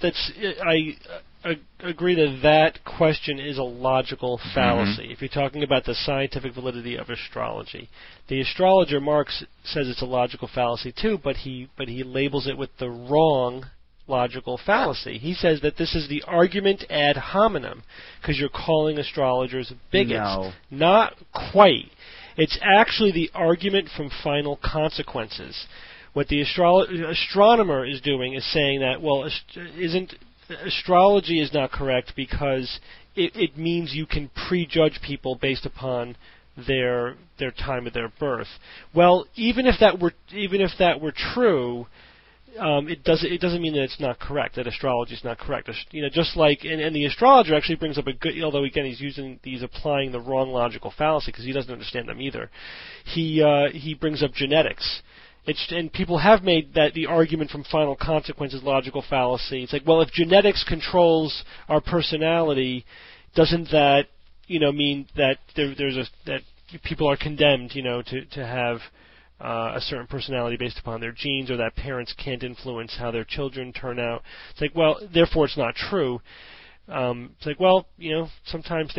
S1: I agree that question is a logical fallacy. Mm-hmm. If you're talking about the scientific validity of astrology, the astrologer Marx says it's a logical fallacy too, but he labels it with the wrong logical fallacy. He says that this is the argument ad hominem because you're calling astrologers bigots.
S2: No. Not
S1: quite. It's actually the argument from final consequences. What the astronomer is doing is saying that, well, astrology is not correct because it means you can prejudge people based upon their time of their birth. Well, even if that were true, it doesn't mean that it's not correct. That astrology is not correct. Just like and the astrologer actually brings up a good. Although again he's applying the wrong logical fallacy because he doesn't understand them either. He brings up genetics. And people have made that the argument from final consequences logical fallacy. It's like, well, if genetics controls our personality, doesn't that mean that that people are condemned to have a certain personality based upon their genes, or that parents can't influence how their children turn out? It's like, well, therefore it's not true. It's like, well, sometimes things are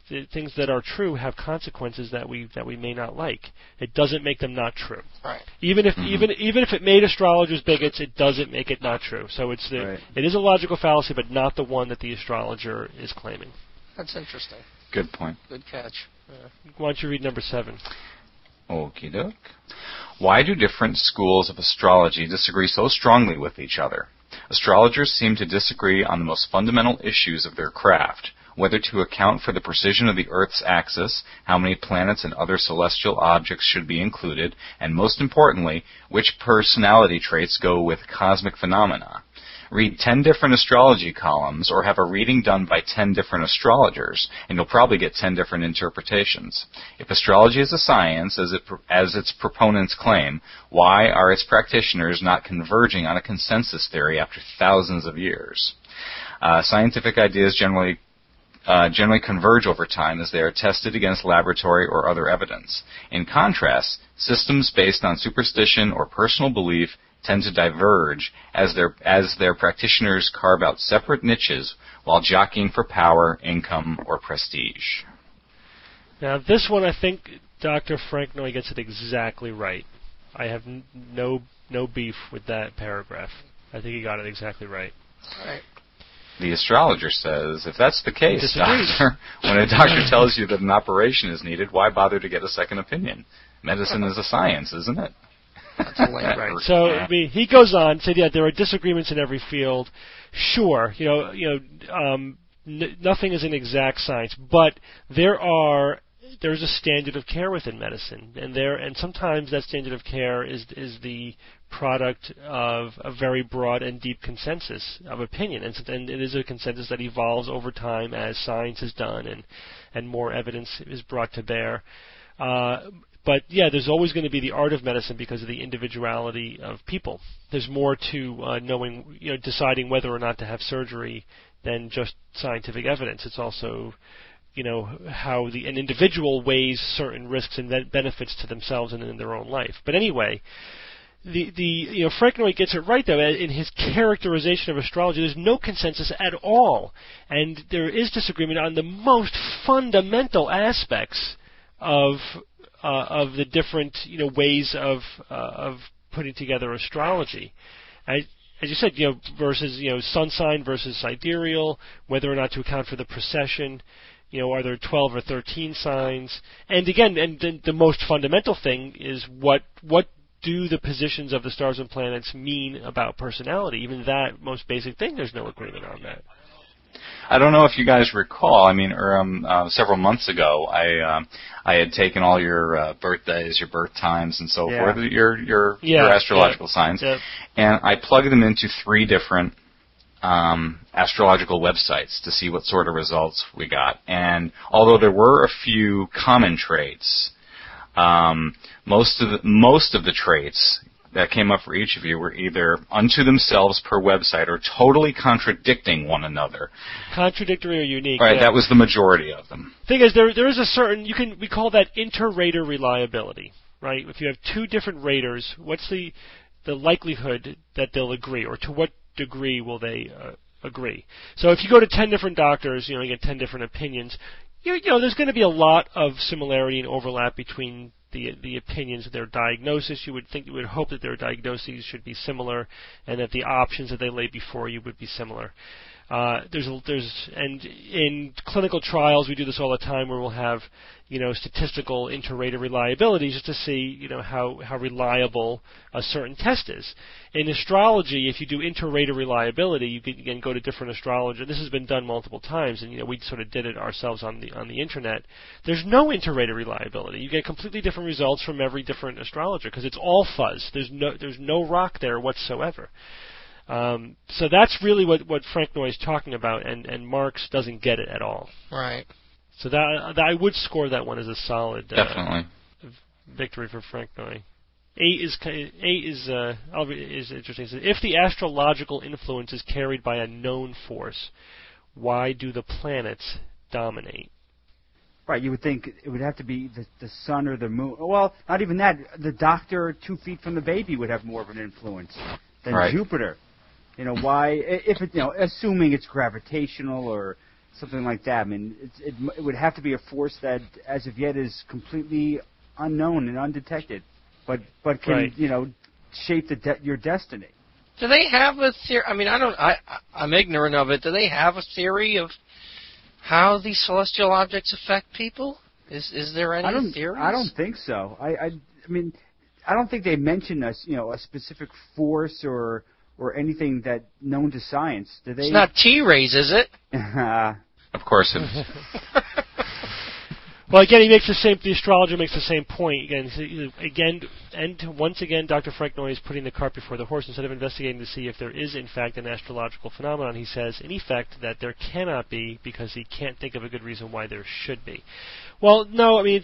S1: things that are true have consequences that we may not like. It doesn't make them not true.
S3: Right.
S1: Even if it made astrologers bigots, it doesn't make it not true. So it is a logical fallacy, but not the one that the astrologer is claiming.
S3: That's interesting.
S4: Good point.
S3: Good catch.
S1: Why don't you read number 7?
S4: Okie doke. Why do different schools of astrology disagree so strongly with each other? Astrologers seem to disagree on the most fundamental issues of their craft, whether to account for the precision of the Earth's axis, how many planets and other celestial objects should be included, and most importantly, which personality traits go with cosmic phenomena. Read 10 different astrology columns or have a reading done by 10 different astrologers, and you'll probably get 10 different interpretations. If astrology is a science, as its proponents claim, why are its practitioners not converging on a consensus theory after thousands of years? Scientific ideas generally converge over time as they are tested against laboratory or other evidence. In contrast, systems based on superstition or personal belief tend to diverge as their practitioners carve out separate niches while jockeying for power, income, or prestige.
S1: Now, this one, I think Dr. Frank Noy gets it exactly right. I have no beef with that paragraph. I think he got it exactly right.
S3: All right.
S4: The astrologer says, if that's the case, doctor, when a doctor tells you that an operation is needed, why bother to get a second opinion? Medicine is a science, isn't it?
S3: That's a lame
S1: right. So I mean, he goes on, said, yeah, there are disagreements in every field. Sure, nothing is an exact science, but there's a standard of care within medicine, and sometimes that standard of care is the product of a very broad and deep consensus of opinion, and it is a consensus that evolves over time as science is done and more evidence is brought to bear. But yeah, there's always going to be the art of medicine because of the individuality of people. There's more to deciding whether or not to have surgery than just scientific evidence. It's also, how an individual weighs certain risks and benefits to themselves and in their own life. But anyway, Frank Noy gets it right though in his characterization of astrology. There's no consensus at all, and there is disagreement on the most fundamental aspects of the different ways of putting together astrology. As you said, versus sun sign versus sidereal, whether or not to account for the precession. Are there 12 or 13 signs? And again, the most fundamental thing is what do the positions of the stars and planets mean about personality? Even that most basic thing, there's no agreement on that.
S4: I don't know if you guys recall. Several months ago, I had taken all your birthdays, your birth times, and so forth, your astrological signs, and I plugged them into 3 different astrological websites to see what sort of results we got. And although there were a few common traits, most of the traits that came up for each of you were either unto themselves per website or totally contradicting one another.
S1: Contradictory or unique.
S4: Right, that was the majority of them.
S1: Thing is, there is a certain, we call that inter-rater reliability, right? If you have 2 different raters, what's the likelihood that they'll agree, or to what degree will they agree? So if you go to 10 different doctors, you get 10 different opinions, there's going to be a lot of similarity and overlap between the opinions of their diagnosis. You would hope that their diagnoses should be similar, and that the options that they lay before you would be similar. And in clinical trials, we do this all the time, where we'll have statistical inter-rater reliability just to see how reliable a certain test is. In astrology, if you do inter-rater reliability, you can go to different astrologers. This has been done multiple times, and we sort of did it ourselves on the internet. There's no inter-rater reliability. You get completely different results from every different astrologer because it's all fuzz. There's no rock there whatsoever. So that's really what Frank Noy is talking about, and Marx doesn't get it at all.
S3: Right.
S1: So that I would score that one as a solid
S4: definitely
S1: victory for Frank Noy. 8 is interesting. So if the astrological influence is carried by a known force, why do the planets dominate?
S2: Right, you would think it would have to be the sun or the moon. Well, not even that. The doctor 2 feet from the baby would have more of an influence than Jupiter. Why? If it, assuming it's gravitational or something like that. I mean, it would have to be a force that, as of yet, is completely unknown and undetected, but can shape your destiny.
S3: Do they have a theory? I mean, I'm ignorant of it. Do they have a theory of how these celestial objects affect people? Is there any theories?
S2: I don't think so. I mean, I don't think they mention a specific force or anything that known to science. Do they?
S3: It's not T-rays, is it?
S4: Of course it is.
S1: Well, again, the astrologer makes the same point. Once again, Dr. Frank Noy is putting the cart before the horse. Instead of investigating to see if there is, in fact, an astrological phenomenon, he says, in effect, that there cannot be because he can't think of a good reason why there should be. Well, no, I mean,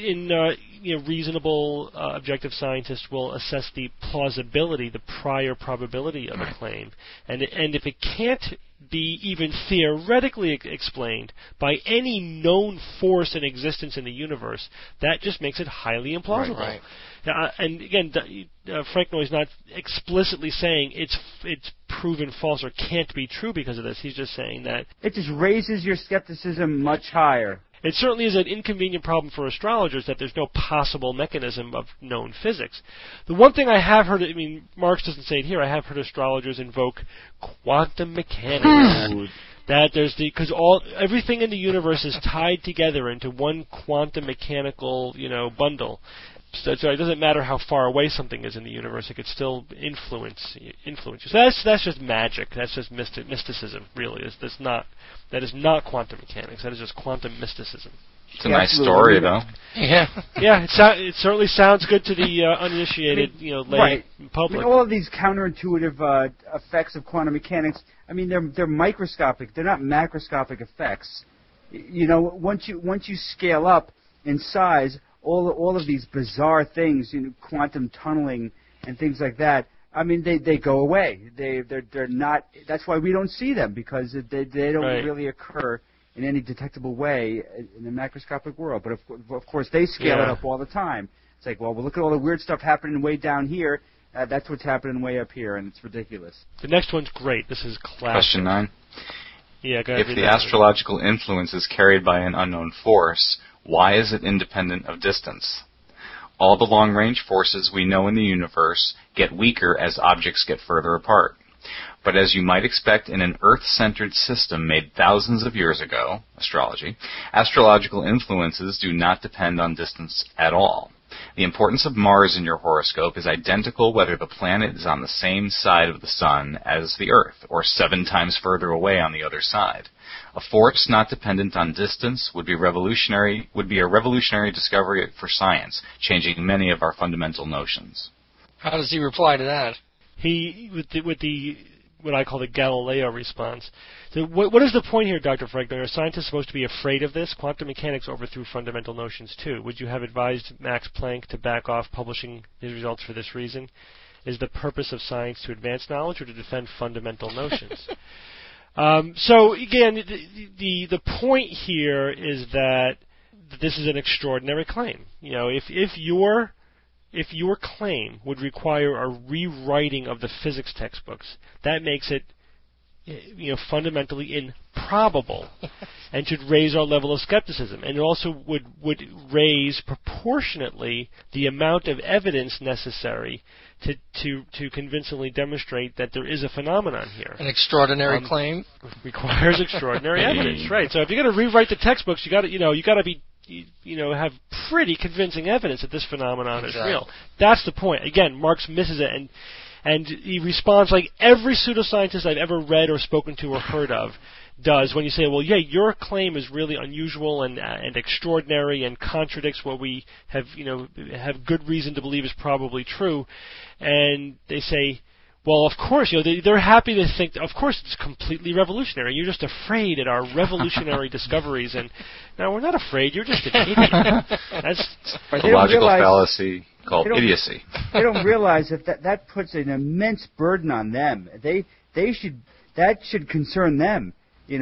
S1: reasonable, objective scientists will assess the plausibility, the prior probability of a claim, and if it can't be even theoretically explained by any known force in existence in the universe, that just makes it highly implausible.
S3: Right.
S1: And again, Frank Noy is not explicitly saying it's proven false or can't be true because of this. He's just saying that
S2: it just raises your skepticism much higher.
S1: It certainly is an inconvenient problem for astrologers that there's no possible mechanism of known physics. The one thing I have heard, I mean, Marx doesn't say it here, I have heard astrologers invoke quantum mechanics. That there's because everything in the universe is tied together into one quantum mechanical, bundle. So it doesn't matter how far away something is in the universe; it could still influence you. So that's just magic. That's just mysticism. Really, that is not quantum mechanics. That is just quantum mysticism.
S4: It's a nice story, though.
S3: Yeah.
S1: Yeah, it certainly sounds good to the uninitiated, lay public.
S2: I mean, all of these counterintuitive effects of quantum mechanics. I mean, they're microscopic. They're not macroscopic effects. Once you scale up in size, all of these bizarre things, quantum tunneling and things like that. I mean, they go away. They're not. That's why we don't see them, because they don't really occur in any detectable way in the macroscopic world. But of course, they scale it up all the time. It's like, well, look at all the weird stuff happening way down here. That's what's happening way up here, and it's ridiculous.
S1: The next one's great. This is classic.
S4: Question 9.
S1: Yeah, go ahead.
S4: If the astrological influence is carried by an unknown force, why is it independent of distance? All the long-range forces we know in the universe get weaker as objects get further apart. But as you might expect in an Earth-centered system made thousands of years ago, astrology, astrological influences do not depend on distance at all. The importance of Mars in your horoscope is identical whether the planet is on the same side of the Sun as the Earth, or 7 times further away on the other side. A force not dependent on distance would be a revolutionary discovery for science, changing many of our fundamental notions.
S3: How does he reply to that?
S1: He, with the what I call the Galileo response. So what is the point here, Dr. Frank? Are scientists supposed to be afraid of this? Quantum mechanics overthrew fundamental notions too. Would you have advised Max Planck to back off publishing his results for this reason? Is the purpose of science to advance knowledge or to defend fundamental notions? So again, the point here is that this is an extraordinary claim. If your claim would require a rewriting of the physics textbooks, that makes it fundamentally improbable and should raise our level of skepticism. And it also would raise proportionately the amount of evidence necessary to convincingly demonstrate that there is a phenomenon here.
S3: An extraordinary claim
S1: requires extraordinary evidence, right? So if you're going to rewrite the textbooks, you got to be have pretty convincing evidence that this phenomenon is real. That's the point. Again, Marx misses it, and he responds like every pseudoscientist I've ever read or spoken to or heard of does when you say, well, yeah, your claim is really unusual and extraordinary and contradicts what we have good reason to believe is probably true, and they say, well, of course, they're happy to think, of course, it's completely revolutionary. You're just afraid at our revolutionary discoveries, and no, we're not afraid. You're just an idiot. That's
S4: a logical fallacy called idiocy.
S2: They don't realize that puts an immense burden on them. That should concern them.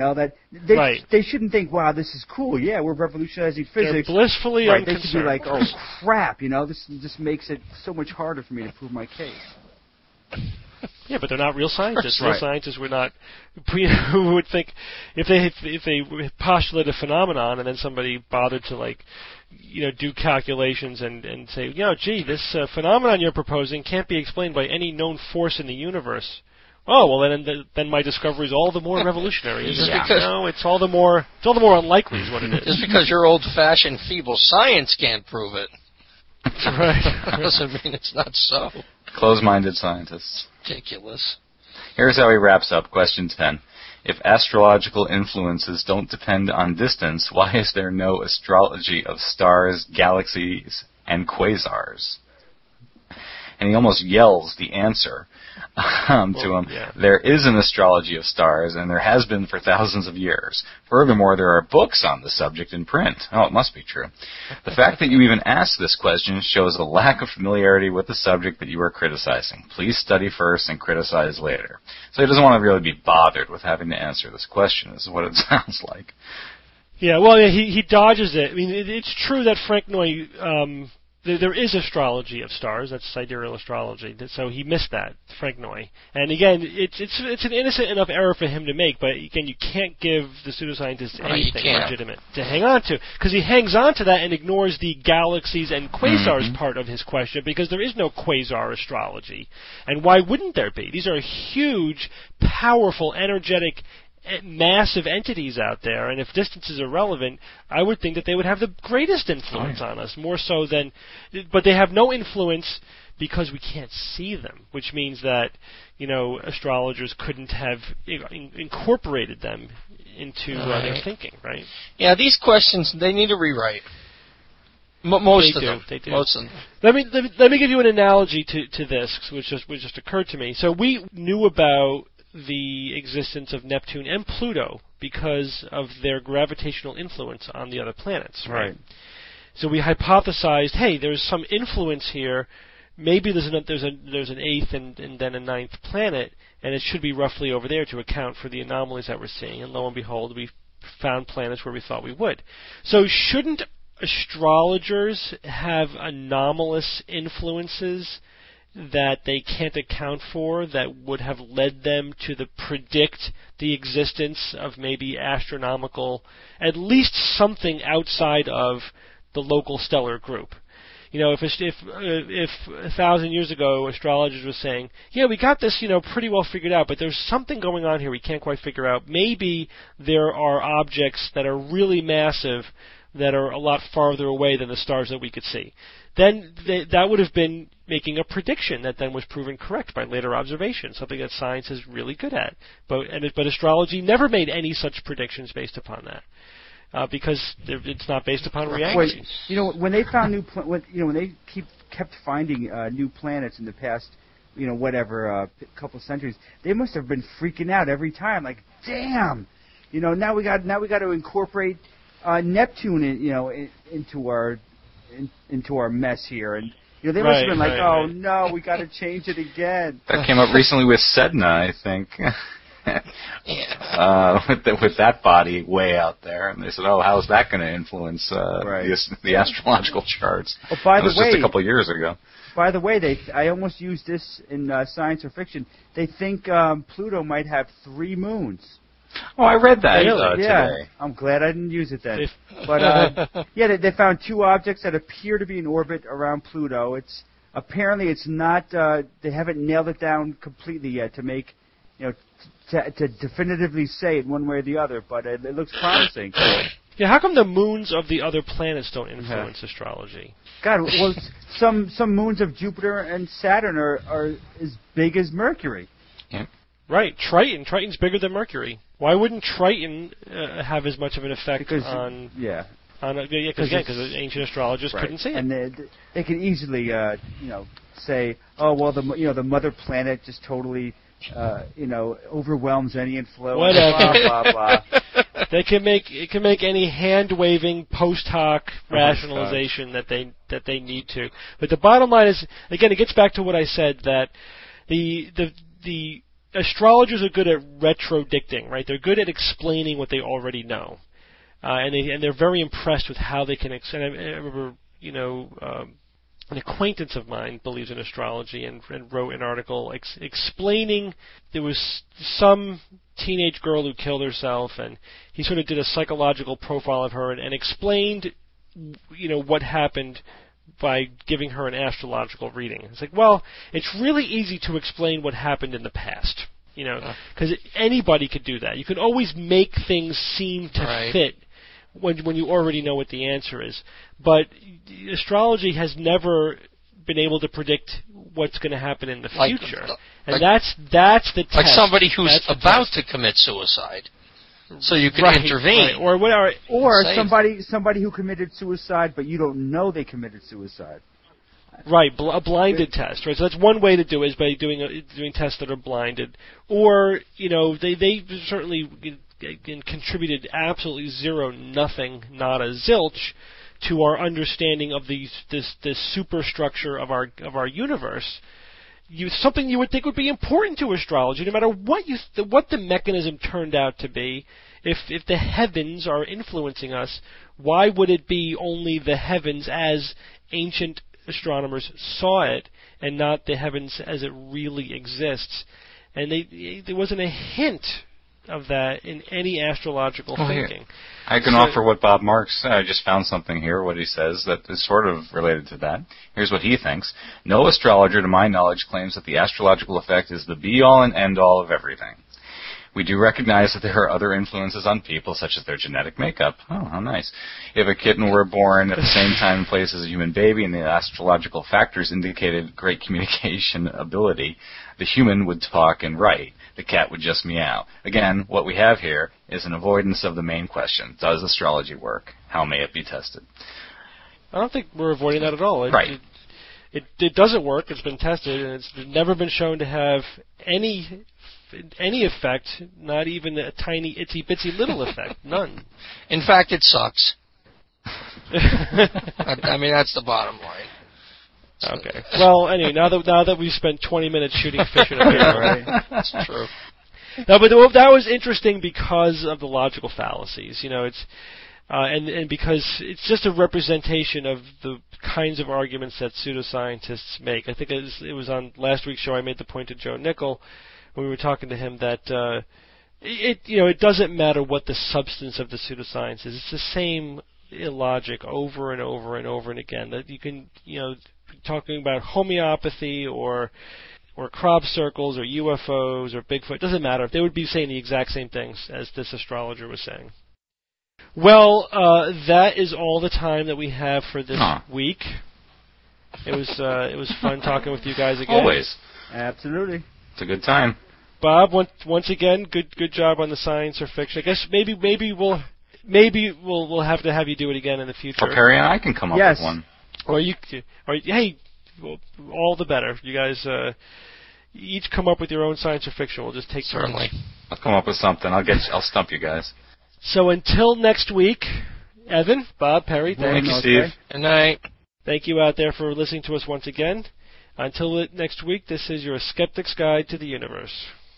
S2: They shouldn't think, wow, this is cool. Yeah, we're revolutionizing physics.
S1: They're blissfully
S2: unconcerned. They should be like, oh crap, this just makes it so much harder for me to prove my case.
S1: Yeah, but they're not real scientists.
S2: Right.
S1: Real scientists would not. Who would think if they postulate a phenomenon and then somebody bothered to do calculations and say, gee, this phenomenon you're proposing can't be explained by any known force in the universe. Oh, well, then my discovery is all the more revolutionary. Isn't it? No, it's all the more unlikely is what it is.
S3: Just because your old-fashioned feeble science can't prove it,
S1: right,
S3: doesn't mean it's not so.
S4: Close-minded scientists.
S3: Ridiculous.
S4: Here's how he wraps up question 10. If astrological influences don't depend on distance, why is there no astrology of stars, galaxies, and quasars? And he almost yells the answer to him.
S1: Yeah.
S4: There is an astrology of stars, and there has been for thousands of years. Furthermore, there are books on the subject in print. Oh, it must be true. The fact that you even asked this question shows a lack of familiarity with the subject that you are criticizing. Please study first and criticize later. So he doesn't want to really be bothered with having to answer this question, is what it sounds like.
S1: Yeah, well, he dodges it. I mean, it's true that Frank Noy, there is astrology of stars. That's sidereal astrology. So he missed that, Frank Noy. And again, it's an innocent enough error for him to make. But again, you can't give the pseudoscientists anything legitimate to hang on to, because he hangs on to that and ignores the galaxies and quasars part of his question, because there is no quasar astrology. And why wouldn't there be? These are huge, powerful, energetic, massive entities out there, and if distance is irrelevant, I would think that they would have the greatest influence on us, more so than, but they have no influence because we can't see them, which means that, astrologers couldn't have incorporated them into their thinking, right?
S3: Yeah, these questions, they need a rewrite. Most of them.
S1: They do.
S3: Most of them.
S1: Let me give you an analogy to this, which just occurred to me. So we knew about the existence of Neptune and Pluto because of their gravitational influence on the other planets, right? So we hypothesized, hey, there's some influence here. Maybe there's an eighth and then a ninth planet, and it should be roughly over there to account for the anomalies that we're seeing. And lo and behold, we found planets where we thought we would. So shouldn't astrologers have anomalous influences that they can't account for that would have led them to predict the existence of maybe astronomical, at least something outside of the local stellar group? If 1,000 years ago astrologers were saying, yeah, we got this, pretty well figured out, but there's something going on here we can't quite figure out. Maybe there are objects that are really massive that are a lot farther away than the stars that we could see. Then that would have been making a prediction that then was proven correct by later observation, something that science is really good at. But astrology never made any such predictions based upon that, because it's not based upon reality.
S2: When they found when they kept finding new planets in the past, couple centuries, they must have been freaking out every time. Like, damn, now we got to incorporate Neptune, into our mess here, and they must have been like, oh no, we got to change it again.
S4: That came up recently with Sedna, I think, with that body way out there, and they said, oh, how's that going to influence the astrological charts?
S2: Oh, by the way,
S4: just a couple of years ago.
S2: By the way, I almost used this in science or fiction. They think Pluto might have 3 moons.
S4: Oh, I read that
S2: today.
S4: today.
S2: I'm glad I didn't use it then. But they found 2 objects that appear to be in orbit around Pluto. It's not. They haven't nailed it down completely yet to make, to definitively say it one way or the other. But it looks promising.
S1: Yeah, how come the moons of the other planets don't influence astrology?
S2: God, well, some moons of Jupiter and Saturn are as big as Mercury.
S4: Yeah.
S1: Right, Triton's bigger than Mercury. Why wouldn't Triton have as much of an effect on?
S2: Yeah. Because
S1: ancient astrologers couldn't see it,
S2: and they can easily, say, oh well, the mother planet just totally, overwhelms any influence.
S1: Whatever.
S2: Blah blah blah.
S1: It can make any hand waving post hoc rationalization that they need to. But the bottom line is, again, it gets back to what I said, that the astrologers are good at retrodicting, right? They're good at explaining what they already know, and they're very impressed with how they can. And I remember, an acquaintance of mine believes in astrology and wrote an article explaining there was some teenage girl who killed herself, and he sort of did a psychological profile of her and explained, what happened by giving her an astrological reading. It's like, well, it's really easy to explain what happened in the past, because anybody could do that. You can always make things seem to fit when you already know what the answer is. But astrology has never been able to predict what's going to happen in the future. And that's the test.
S3: Like somebody who's about to commit suicide. So you can intervene.
S1: Right.
S2: Or somebody who committed suicide, but you don't know they committed suicide.
S1: Right, a blinded test, right? So that's one way to do it, is by doing tests that are blinded. Or, they certainly contributed absolutely zero, nothing, not a zilch to our understanding of this superstructure of our universe. Something you would think would be important to astrology, no matter what the mechanism turned out to be. If the heavens are influencing us, why would it be only the heavens as ancient astronomers saw it, and not the heavens as it really exists? And there wasn't a hint of that in any astrological thinking.
S4: I can offer what Bob Marks, I just found something here, what he says that is sort of related to that. Here's what he thinks. No astrologer, to my knowledge, claims that the astrological effect is the be-all and end-all of everything. We do recognize that there are other influences on people, such as their genetic makeup. Oh, how nice. If a kitten were born at the same time and place as a human baby and the astrological factors indicated great communication ability, the human would talk and write. The cat would just meow. Again, what we have here is an avoidance of the main question. Does astrology work? How may it be tested?
S1: I don't think we're avoiding that at all. It doesn't work. It's been tested, and it's never been shown to have any effect, not even a tiny, itsy-bitsy little effect. None.
S3: In fact, it sucks. I mean, that's the bottom line.
S1: Okay. Well, anyway, now that we've spent 20 minutes shooting fish in a barrel, right?
S3: That's true.
S1: No, but that was interesting because of the logical fallacies. It's and because it's just a representation of the kinds of arguments that pseudoscientists make. I think it was on last week's show I made the point to Joe Nickel when we were talking to him that it doesn't matter what the substance of the pseudoscience is. It's the same illogic over and over and over and again. That you can talking about homeopathy or crop circles or UFOs or Bigfoot. It doesn't matter. They would be saying the exact same things as this astrologer was saying. Well, that is all the time that we have for this week. It was fun talking with you guys again.
S4: Always.
S2: Absolutely.
S4: It's a good time.
S1: Bob, once again, good job on the science or fiction. I guess maybe we'll have to have you do it again in the future.
S4: Or Perry and I can come up with one.
S1: Hey, all the better. You guys each come up with your own science or fiction. We'll just take turns.
S3: Certainly.
S4: I'll come up with something. I'll stump you guys.
S1: So until next week, Evan, Bob, Perry,
S4: thank you, Steve.
S3: Good night.
S1: Thank you out there for listening to us once again. Until next week, this is your Skeptic's Guide to the Universe.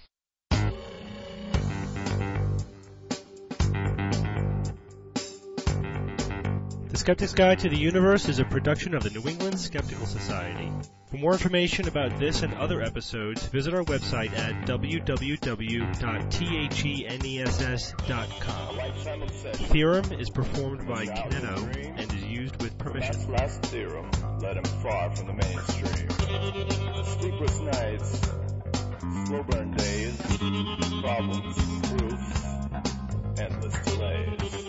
S1: The Skeptic's Guide to the Universe is a production of the New England Skeptical Society. For more information about this and other episodes, visit our website at www.theness.com. Theorem is performed by Kineto and is used with permission.
S6: Last theorem led him far from the mainstream. Sleepless nights, slow burn days, problems, proofs, endless delays.